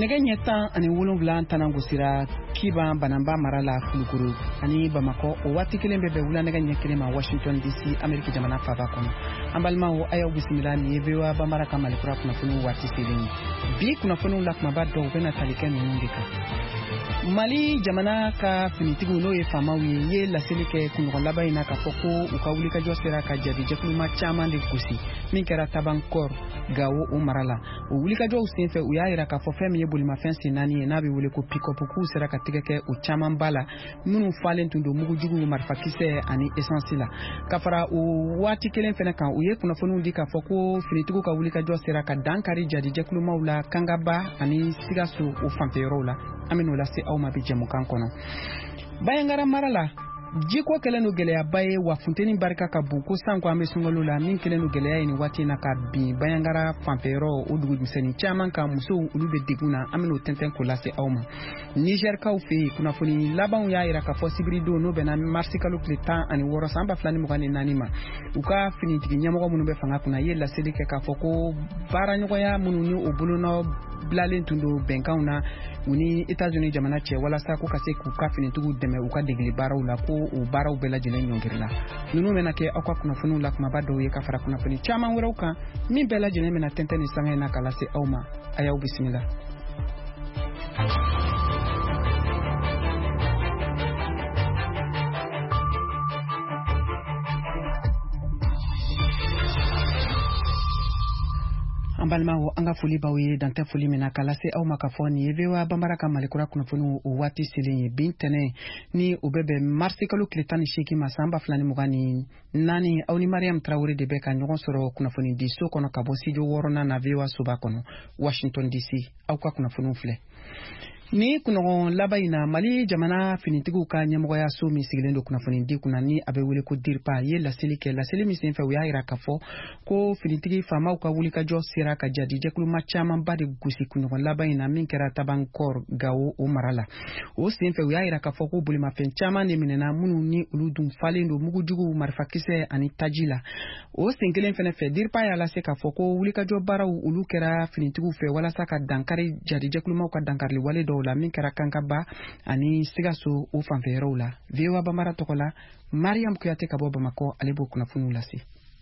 nɛgɛ ɲɛ 17 tɛnɛngu sira Kiban Banamba mara la Kulukuru ani Bamakɔ o waati kelen bɛ bɛn wula nɛgɛ ɲɛ 1 ma Washington DC Ameriki jamana faaba kɔnɔ. An balimaw a y'aw bisimila ni ye VOA Bambara ka Malikura kunnafoniw waati selen ye. Bi kunnafoniw la kumaba dɔw bɛna tali kɛ ninnu de kan. Mali jamana ka finitigiw n'o ye faamaw ye laseli kɛ kunɲɔgɔn laban in na k'a fɔ ko u ka wulikajɔ sera ka jabijɛkuluma caman de gosi min kɛra Tabankɔr Gawo o mara la. O wulikajɔw senfɛ u y'a jira k'a fɔ fɛn min ye bolimafɛn sen 4 ye n'a bɛ wele ko pick-up k'u sera ka tigɛ kɛ o caman ba la minnu falen tun don mugujugu marifakisɛ ani essence la. Ka fara o waati kelen fɛnɛ kan u ye kunnafoniw di k'a fɔ ko finitigiw ka wulikajɔ sera ka dankari jadijɛkulumaw la Kangaba ani Sigaso o fanfɛyɔrɔw la. An bɛn'o lase aw ma bi jɛmukan kɔnɔ. Bayangara mara la jiko kɛlen don gɛlɛyaba ye wa funteni barika ka bon ko sanko an bɛ sunkalo la min kɛlen don gɛlɛya ye nin waati in na ka bin Bayangara fanfɛyɔrɔ o dugumisɛnnin caman kan musow olu bɛ degun na an bɛn'o tɛntɛn k'o lase aw ma. Nigerkaw fɛ yen kunnafoni labanw y'a jira k'a fɔ sibiridon n'o bɛnna marisi kalo tile 16 san 2024 ma u ka finitigi ɲɛmɔgɔ minnu bɛ fanga kunna ye laseli kɛ k'a fɔ ko baaraɲɔgɔnya minnu ni o bolonɔ bilalen tun don bɛnkanw na u ni États-Unis jamana cɛ walasa ko ka se k'u ka finitigiw dɛmɛ u ka degeli baaraw la ko o baaraw bɛɛ lajɛlen ɲɔngirila. Ninnu bɛna kɛ aw ka kunnafoniw la kumaba dɔw ye ka fara kunnafoni caman wɛrɛw kan min bɛɛ lajɛlen bɛna tɛntɛn ni sanga in na ka lase aw ma. A y'aw bisimila. An balimaw an ka foli b'aw ye dantɛ foli min na k'a lase aw ma k'a fɔ nin ye VOA Bambara ka Malikura kunnafoniw o waati selen ye bin tɛnɛ ni o bɛ bɛn marisi kalo tile 18 ma san 2024 aw ni Mariam Traoré de bɛ ka ɲɔgɔn sɔrɔ kunnafoni di so kɔnɔ ka bɔ studio 6nan na VOA soba kɔnɔ Washington DC. Aw ka kunnafoniw filɛ. Ni kunɲɔgɔn laban in na Mali jamana finitigiw ka ɲɛmɔgɔya so min sigilen don kunnafoni di kunna ni a bɛ wele ko DIRPA ye laseli kɛ laseli min senfɛ u y'a jira k'a fɔ ko finitigi faamaw ka wulikajɔ sera ka jadijɛkuluma camanba de gosi kunɲɔgɔn laban in na min kɛra Tabankɔr Gawo o mara la. O senfɛ u y'a jira k'a fɔ ko bolimafɛn caman de minɛna minnu ni olu dun falen don mugujugu marifakisɛ ani taji la. O sen kelen fɛnɛ fɛ DIRPA y'a lase k'a fɔ ko wulikajɔ baaraw olu kɛra finitigiw fɛ walasa ka dankari jadijɛkulumaw ka dankarili wale dɔw la min kɛra Kankaba ani Sigaso o fanfɛyɔrɔw la. VOA Bambara tɔgɔ la Mariam Kuyate ka bɔ Bamakɔ ale b'o kunnafoniw lase.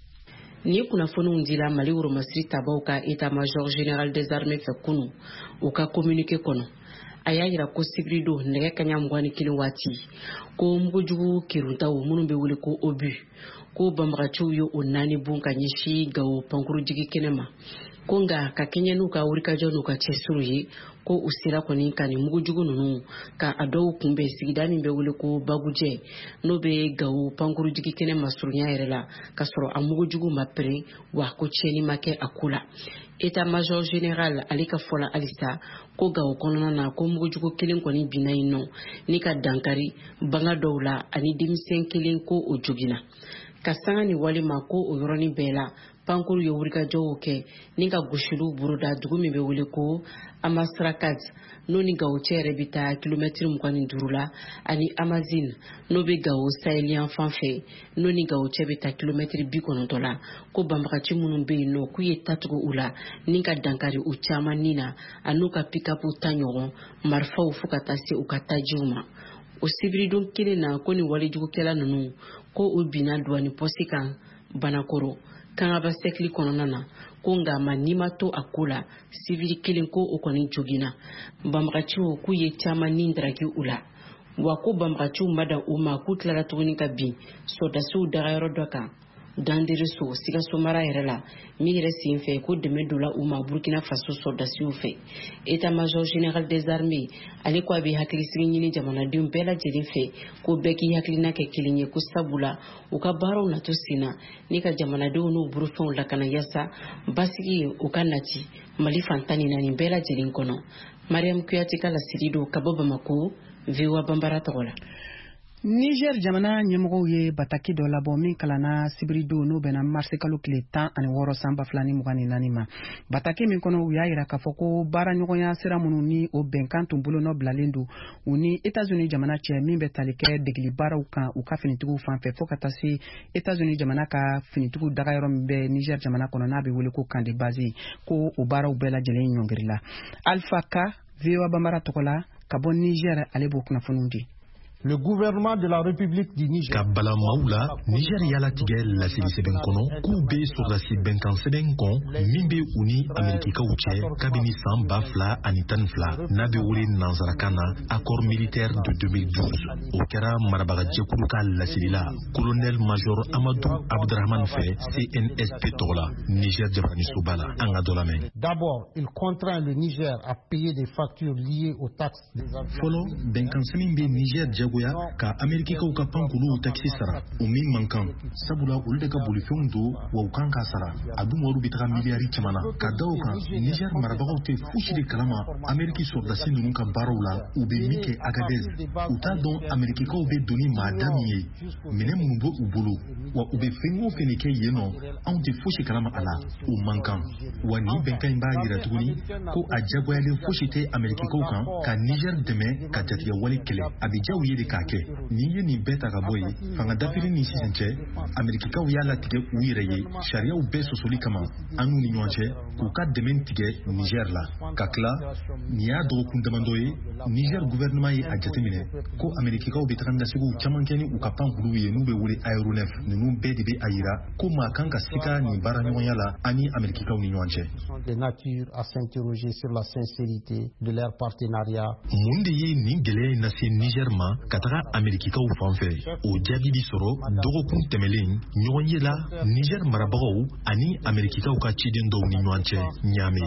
Ni kunnafoniw dila Mali Woromasiri tabaw ka État-major général des armées fɛ kunu u ka communiqué kɔnɔ. A y'a jira ko sibirido nɛgɛ kaɲa 21 waati ko mugujugu kiruntaw minnu bɛ wele ko obu ko banbagaciw ye o 4 bon ka ɲɛsin Gawo pankuru jigi kɛnɛ ma ko nka ka kɛɲɛ n'u ka wulikajɔ n'u ka cɛsiriw ye ko u sera kɔni ka ni mugujugu ninnu ka a dɔw kunbɛn sigida min bɛ wele ko Bagujɛ n'o bɛ Gawo pankuru jigi kɛnɛ ma surunya yɛrɛ la ka sɔrɔ a mugujugu ma pere wa ko tiɲɛni ma kɛ a ko la. État-major général ale ka fɔla halisa ko Gawo kɔnɔna na ko mugujugu kelen kɔni binna yen nɔ ni ka dankari banga dɔw la ani denmisɛn kelen ko o jogina. Ka sanga ni walima ko o yɔrɔnin bɛɛ la pankuru ye wulikajɔw kɛ ni ka gosiliw boroda dugu min bɛ wele ko Amasrakat n'o ni Gawo cɛ yɛrɛ bɛ taa kilomɛtiri 25 la ani Amazine n'o bɛ Gawo sahelian fan fɛ n'o ni Gawo cɛ bɛ taa kilomɛtiri 90 la ko banbagaci minnu bɛ yen nɔ k'u ye tatugu u la ni ka dankari u caman ni na a n'u ka pick-up ta ɲɔgɔn marifaw fo ka taa se u ka tajiw ma. O sibiridon kelen na ko ni walijugukɛla ninnu ko u binna douane poste kan Banakoro Kangaba sekli kɔnɔna na ko nka ma ni ma to a ko la sibiri kelen ko o kɔni jogina banbagaciw k'u ye caman ni daraki u la wa ko banbagaciw ma da u ma k'u tilara tuguni ka bin sɔdasiw dagayɔrɔ dɔ kan Danderiso Sigaso mara yɛrɛ la min yɛrɛ sen fɛ ko dɛmɛ dola u ma Burkina Faso sɔdasiw fɛ. État-major général des armées ale ko a bɛ hakilisigi ɲini jamanadenw bɛɛ lajɛlen fɛ ko bɛɛ k'i hakilina kɛ kelen ye ko sabula u ka baaraw nato senna ni ka jamanadenw n'u burufɛnw lakana yasa basigi ye u ka nati Mali fantani na nin bɛɛ lajɛlen kɔnɔ. Mariam Kuyate ka lasiri do ka bɔ Bamako VOA Bambara tɔgɔ la. Niger jamana ɲɛmɔgɔw ye bataki dɔ labɔ min kalanna sibiridon n'o bɛnna marisi kalo tile 16 san 2024 ma. Bataki min kɔnɔ u y'a jira k'a fɔ ko baaraɲɔgɔnya sira minnu ni o bɛnkan tun bolonɔ bilalen don u ni États-Unis jamana cɛ min bɛ tali kɛ degeli baaraw kan u ka finitigiw fan fɛ fo ka taa se États-Unis jamana ka finitigiw dagayɔrɔ min bɛ Niger jamana kɔnɔ n'a bɛ wele ko camp de base ko o baaraw bɛɛ lajɛlen ɲɔngirila. Alpha Ka VOA Bambara Tokola ka bɔ Niger ale b'o kunnafoniw di. Le gouvernement de la République du Niger Kabala Maula Niger yala tigɛ lasiri sɛbɛn kɔnɔ k'u bɛ sɔrɔdasi bɛnkan sɛbɛn kɔn min bɛ u ni Amerikikaw cɛ kabini san 2012 n'a bɛ wele nanzarakan na accord militaire de 2012 o kɛra marabagajɛkulu ka lasiri la colonel major Amadou Abdrahman fɛ CNSP tɔgɔ la Niger jabanisoba la an ka dɔ lamɛn. D'abord, il contraint le Niger à payer des factures liées aux taxes des avions. Fɔlɔ bɛnkan sɛbɛn bɛ Niger ka Amerikikaw ka pankulu taxi sara o min mankan sabula olu de ka bolifɛnw don wa u kan ka sara a dun wari bɛ taga miliyari caman na ka da o kan Niger marabagaw tɛ fosi de kalama Ameriki sɔrɔdasi ninnu ka baaraw la u bɛ min kɛ Agadez u t'a dɔn Amerikikaw bɛ doni maada min ye minɛn minnu bɛ u bolo wa u bɛ fɛn o fɛn de kɛ yen nɔ anw tɛ fosi kalama a la o mankan wa nin bɛnkan in b'a yira tuguni ko a jagoyalen fosi tɛ Amerikikaw kan ka Niger dɛmɛ ka jatigɛ wale kɛlɛ a bɛ diya u ye de k'a kɛ ni ye nin bɛɛ ta ka bɔ yen fanga dafiri ni sisan cɛ Amerikikaw y'a latigɛ u yɛrɛ ye sariyaw bɛɛ sɔsɔli kama an n'u ni ɲɔgɔn cɛ k'u ka dɛmɛ tigɛ Niger la ka tila nin y'a dɔgɔkun damadɔ ye Niger gouvernement ye a jateminɛ ko Amerikikaw bɛ taga dasegiw caman kɛ ni u ka pankuluw ye n'u bɛ wele aéronef ninnu bɛɛ de bɛ a yira ko maa kan ka sika nin baara ɲɔgɔnya la ani Amerikikaw ni ɲɔgɔn cɛ. De nature à s'interroger sur la sincérité de leur partenariat. Mun de ye nin gɛlɛya in lase Niger ma ka taga Amerikikaw fan fɛ o jaabi bi sɔrɔ dɔgɔkun tɛmɛlen ɲɔgɔn ye la Niger marabagaw ani Amerikikaw ka ciden dɔw ni ɲɔgɔn cɛ Niamey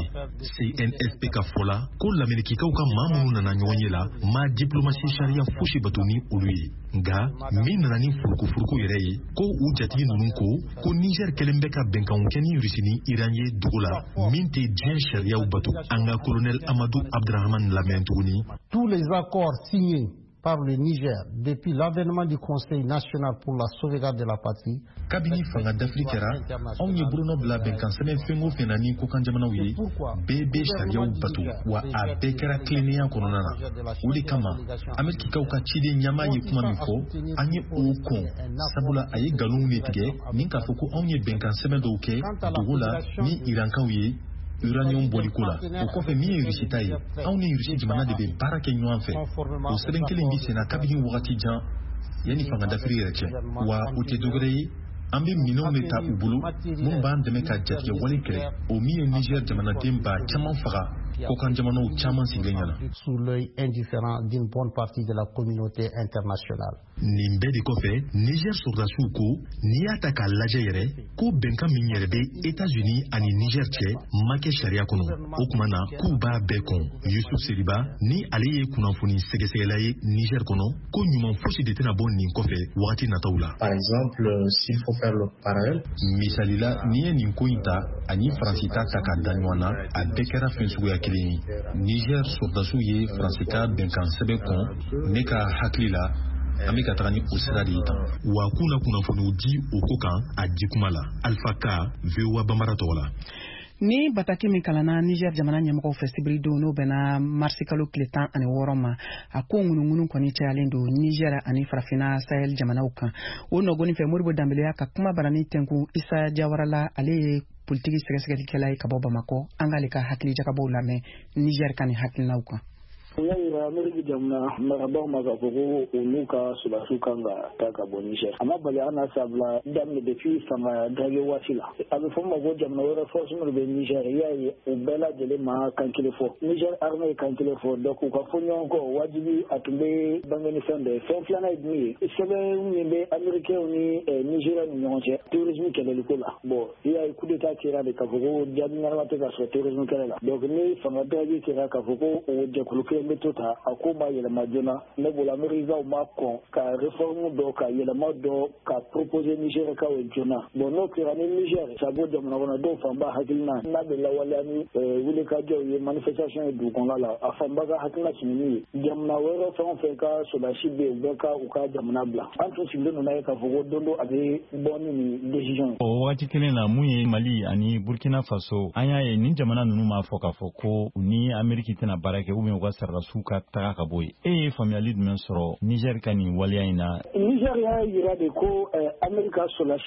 CNSP ka fɔ la ko l'Amerikikaw ka maa minnu nana ɲɔgɔn ye la ma diplomasi sariya fosi bato ni olu ye nka min nana ni furukufuruku yɛrɛ ye ko u jatigi ninnu ko Niger kɛlen bɛ ka bɛnkanw kɛ ni Rusi ni Iran ye dugu la min tɛ diɲɛ sariyaw bato an ka colonel Amadou Abdrahman lamɛn tuguni. Tous les accords signés par le Niger depuis l'avènement du Conseil national pour la sauvegarde de la patrie. Kabini fanga d'Afrique kɛra anw ye bolonɔ bila bɛnkan sɛbɛn fɛn o fɛn na ni kokan jamanaw ye bɛɛ bɛ sariyaw bato wa a bɛɛ kɛra tilennenya kɔnɔna na o de kama Amerikikaw ka ciden ɲɛmaa ye kuma min fɔ an ye o kɔn sabula a ye nkalonw de tigɛ ni k'a fɔ ko anw ye bɛnkan sɛbɛn dɔw kɛ dogo la ni Irankaw ye uranium boliko la o kɔfɛ min ye Rusi ta ye anw ni Rusi jamana de bɛ baara kɛ ɲɔgɔn fɛ o sɛbɛn kelen bi senna kabini wagati jan yanni fanga dafiri yɛrɛ cɛ wa o tɛ dɔwɛrɛ ye an bɛ minɛnw de ta u bolo minnu b'an dɛmɛ ka jatigɛ wale kɛlɛ o min ye Niger jamanaden ba caman faga kokan jamanaw caman sigilen ɲɛna. Sous l'œil indifférent d'une bonne partie de la communauté internationale. Nin bɛɛ de kɔfɛ Niger sɔrɔdasiw ko n'i y'a ta k'a lajɛ yɛrɛ ko bɛnkan min yɛrɛ bɛ États-Unis ani Niger cɛ ma kɛ sariya kɔnɔ o tuma na k'u b'a bɛɛ kɔn Yusuf Seriba ni ale ye kunnafoni sɛgɛsɛgɛla ye Niger kɔnɔ ko ɲuman fosi de tɛna bɔ nin kɔfɛ wagati nataw la. Par exemple, s'il faut faire le parallèle, misali la n'i ye nin ko in ta ani Faransi ta ta k'a da ɲɔgɔn na a bɛɛ kɛra fɛn suguya kelen ye. Niger sɔrɔdasiw ye Faransi ka bɛnkan sɛbɛn kɔn ne ka hakili la an bɛ ka taga ni o sira de ye tan wa k'u na kunnafoniw di o ko kan a di kuma la Alpha Ka VOA Bambara tɔgɔ la. Ni bataki min kalanna Niger jamana ɲɛmɔgɔw fɛ sibiridenw n'o bɛnna marisi kalo tile 16 ma a ko ŋunuŋunu kɔni cayalen don Niger ani Farafina Sahel jamanaw kan o nɔgɔnin fɛ Modibo Dambele y'a ka kuma barani tɛnku Isa Jawara la ale ye politiki sɛgɛsɛgɛlikɛla ye ka bɔ Bamako an k'ale ka hakili jagabɔw lamɛn Niger kan ni hakilinaw kan. Yayira Amerika jamana marabagaw ma k'a fɔ ko olu ka sɔrɔdasiw kan ka taa ka bɔ Niger a ma bali an na sabula daminɛ depuis fanga dage waati la a bɛ fɔ ma ko jamana wɛrɛ force minnu bɛ Niger i y'a ye u bɛɛ lajɛlen ma kan kelen fɔ Niger armée ye kan kelen fɔ donc u ka fɔ ɲɔgɔn kɔ wajibi a tun bɛ bange ni fɛn bɛɛ fɛn filanan ye min ye sɛbɛn min bɛ Américains ni Nigériens ni ɲɔgɔn cɛ terrorisme kɛlɛliko la bon i y'a ye coup d'état kɛra de k'a fɔ ko jaabi ɲɛnama tɛ ka sɔrɔ terrorisme kɛlɛ la donc ni fanga dage kɛra k'a fɔ ko o jɛkulu kelen bɛ to ta a ko ma yɛlɛma joona ne bolo Amerikaw ma kɔn ka réforme dɔ ka yɛlɛma dɔ ka proposer Nigérikaw ye joona bon n'o kɛra ni Niger ça bɔ jamana kɔnɔ dɔw fanba hakilina n'a bɛ lawaleya ni wulikajɔw ye manifestation ye dugu kɔnɔla la a fanba ka hakilina sigi min ye jamana wɛrɛ fɛn o fɛn ka sɔrɔdasi bɛ yen u bɛ ka u ka jamana bila an tun sigilen don n'a ye k'a fɔ ko don dɔ a bɛ bɔ ni nin décision ye. O waati kelen na mun ye Mali ani Burkina Faso an y'a ye nin jamana ninnu m'a fɔ k'a fɔ ko u ni Ameriki tɛna baara kɛ ou bien u ka sɔrɔdasiw ka taga ka bɔ yen e ye faamuyali jumɛn sɔrɔ Niger ka nin waleya in na? Niger y'a yira de ko Amerika sɔrɔdasi